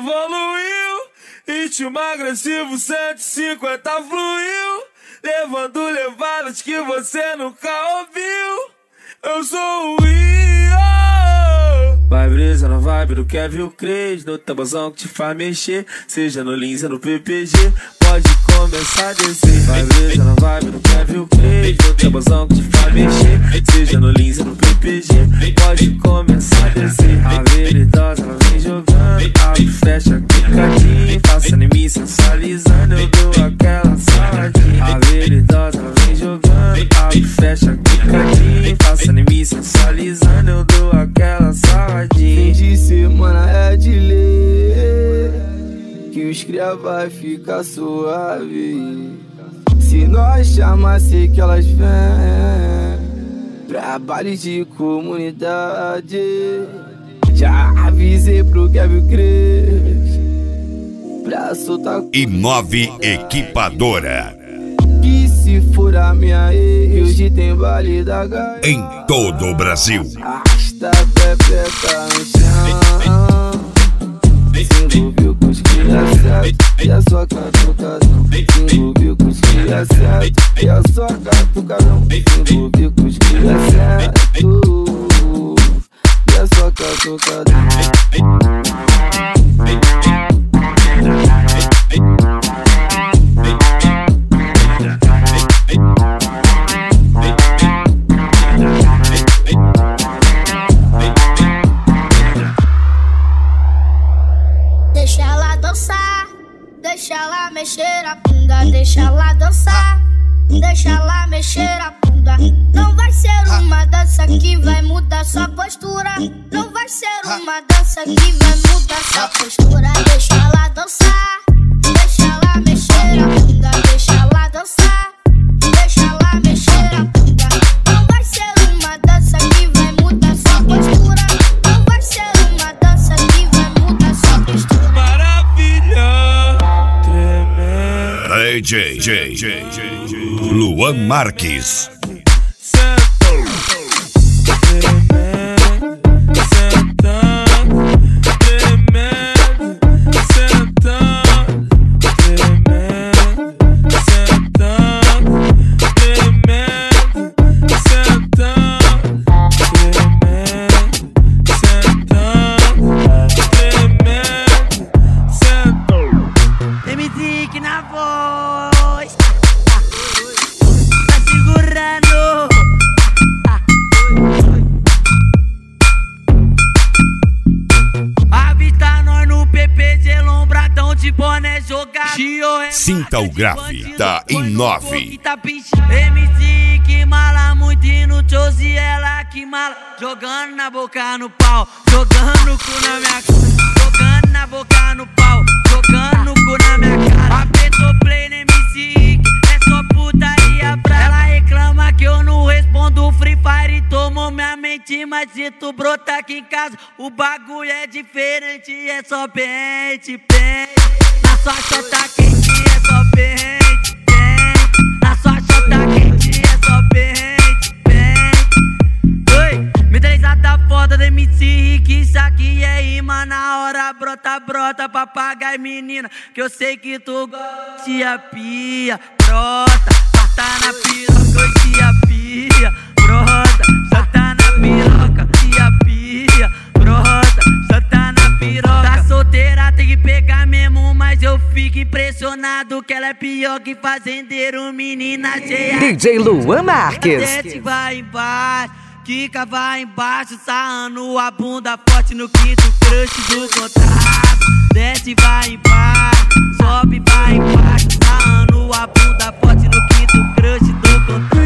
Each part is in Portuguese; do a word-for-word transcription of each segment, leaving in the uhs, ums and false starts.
evoluiu, ritmo agressivo cento e cinquenta fluiu, levando levadas que você nunca ouviu. Eu sou o Rio. Vai brisa na vibe do Kevin Cres, no tabuzão que te faz mexer, seja no Lins ou no P P G, pode começar a descer. Vai brisa na vibe do Kevin Cres, no tabuzão que te faz mexer, seja no Lins ou no P P G, pode começar a descer. A veridosa ela vem jogando, abre, fecha, clicadinho, passando em mim sensualizando, eu dou aquela saladinha. A veridosa ela vem jogando, abre, fecha, clicadinho, passando em mim sensualizando, eu dou aquela saladinha. Fim de semana é de ler, que os cria vai ficar suave. Se nós chamar, sei que elas vêm pra baile de comunidade. Já avisei pro Kevin Cres pra soltar. Inove Equipadora. Que se for a minha ex, hoje tem baile da Gaia em todo o Brasil. Arrasta a pepeca no chão, se envolveu com os cria certo e a sua catucadão. Se envolveu com os cria certo e a sua catucadão. Se envolveu com os cria certo e a sua catucadão. Deixa ela dançar, deixa ela mexer a bunda, deixa ela dançar, deixa ela mexer a bunda. Não vai ser uma dança que vai mudar sua postura, não vai ser uma dança que vai mudar sua postura. Deixa ela dançar, deixa ela mexer a bunda, deixa ela dançar, deixa ela mexer a bunda. Não vai ser uma dança que vai mudar sua postura, não vai ser uma dança que vai mudar sua postura. D J, J, J, J, Luan Marques. Sinta o grave da Inove. M C que mala muito e no Josi ela que mala. Jogando na boca no pau, jogando o cu na minha cara. Jogando na boca no pau, jogando o cu na minha cara. Apertou play no M C, é só putaria pra ela. Reclama que eu não respondo Free Fire e tomou minha mente. Mas se tu brotar aqui em casa, o bagulho é diferente. É só pente, pente. Na sua chota quente é só pente, pente. Na sua chota quente é só pente, pente. Oi, me três da foda do M C Rick, isso aqui é rima. Na hora brota, brota, papagaio menina, que eu sei que tu gosta. Tia pia, brota, bota na piroca, tia pia, brota, solta na piroca, tia pia, brota, solta na piroca. Tá solteira, tem que pegar mesmo, mas eu fico impressionado que ela é pior que fazendeiro, menina cheia. D J Luan Marques. Desce, vai embaixo, quica, vai embaixo, sarrando a bunda forte no quinto crush do contrato. Desce, vai embaixo, sobe, vai embaixo, sarrando a bunda forte no quinto crush do contrato.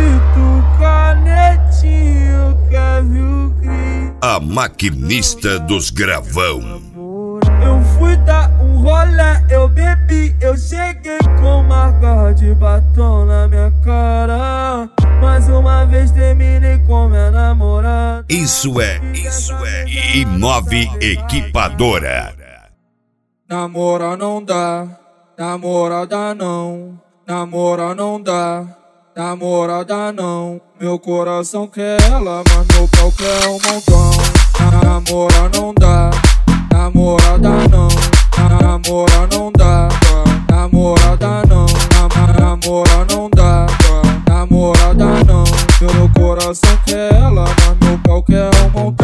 Canetinho, Kevin Cres. A maquinista dos gravão. Eu fui dar um rolê, eu bebi, eu cheguei com marca de batom na minha cara. Mais uma vez terminei com minha namorada. Isso é, isso é Inove Equipadora. Namora não dá, namorada não. Namora não dá, namorada não. Meu coração quer ela, mas meu pau quer um montão. Namora não dá, namorada não. quer ela, mas meu pau quer um montão.